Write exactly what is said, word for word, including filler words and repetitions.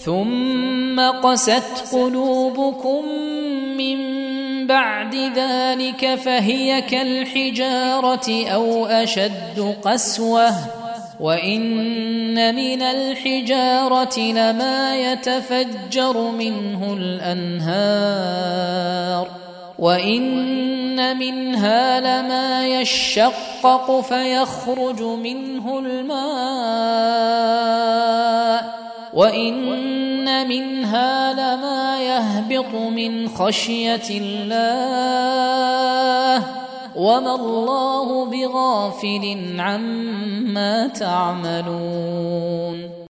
ثم قست قلوبكم من بعد ذلك فهي كالحجارة أو أشد قسوة وإن من الحجارة لما يتفجر منه الأنهار وإن منها لما يشقق فيخرج منه الماء وإن منها لما يهبط من خشية الله وما الله بغافل عما تعملون